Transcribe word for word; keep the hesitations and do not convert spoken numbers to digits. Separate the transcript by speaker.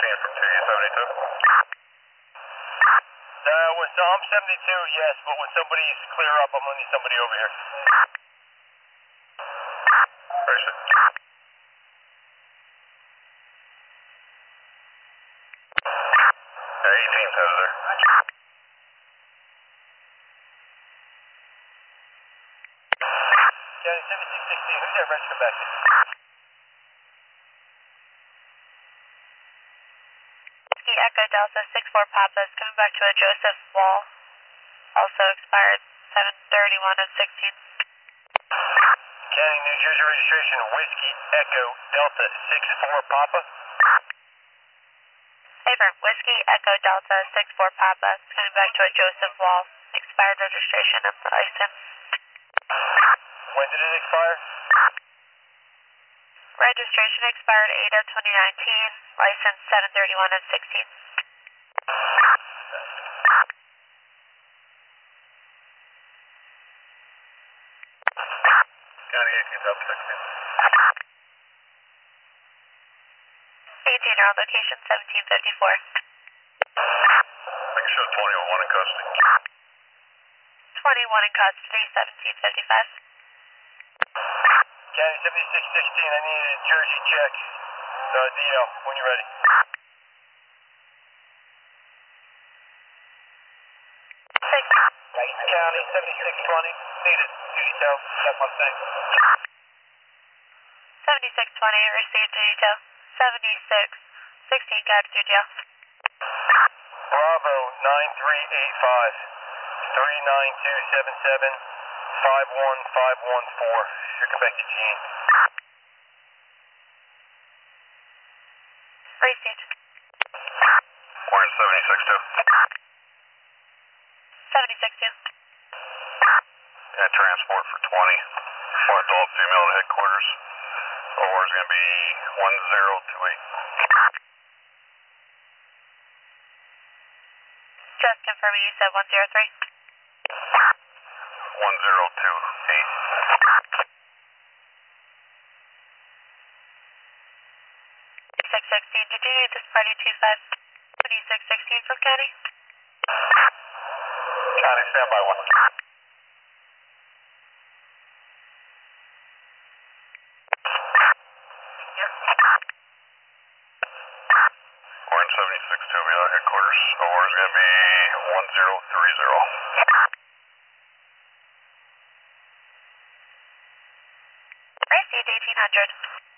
Speaker 1: sixteen from two U seventy-two. Uh, when so I'm seventy-two, yes, but when somebody's clear up, I'm gonna need somebody over here. Appreciate it. Yeah, eighteen's out of there. County seventy-six sixteen, who's that register back to?
Speaker 2: Echo Delta six four Papa is coming back to a Joseph Wall, also expired seven thirty-one of sixteen.
Speaker 1: County, New Jersey registration, Whiskey Echo Delta six four Papa.
Speaker 2: Affirm, Whiskey Echo Delta six four Papa is coming back to a Joseph Wall, expired registration of the license.
Speaker 1: When did it expire?
Speaker 2: Registration expired eight of twenty nineteen, license seven thirty-one of sixteen.
Speaker 1: County eighteen's up sixteen.
Speaker 2: eighteen are on location seventeen fifty-four.
Speaker 1: I can show twenty with one in custody.
Speaker 2: twenty-one in custody, seventeen fifty-five.
Speaker 1: County seventy-six sixteen, I need a Jersey check. Uh, D L, when you're ready.
Speaker 2: Six.
Speaker 1: Right, County seventy-six twenty, needed, duty tail, got my thing.
Speaker 2: seventy-six twenty, received duty tail. seventy-six sixteen, got duty tail.
Speaker 1: Bravo nine three eight five, three nine two seven seven, five one five one four. You're Quebec Eugene.
Speaker 2: Received.
Speaker 1: Orange seventy-six two.
Speaker 2: seventy-six two.
Speaker 1: Yeah, transport for twenty. For adult female to headquarters. O R is going to be one zero two eight.
Speaker 2: Just confirming you said one zero three.
Speaker 1: one zero two eight.
Speaker 2: six sixteen, did you need this party two five twenty-six sixteen from County?
Speaker 1: County, standby one. Orange seventy-six two, be out headquarters. O R is going to be one zero three zero.
Speaker 2: Received eighteen hundred.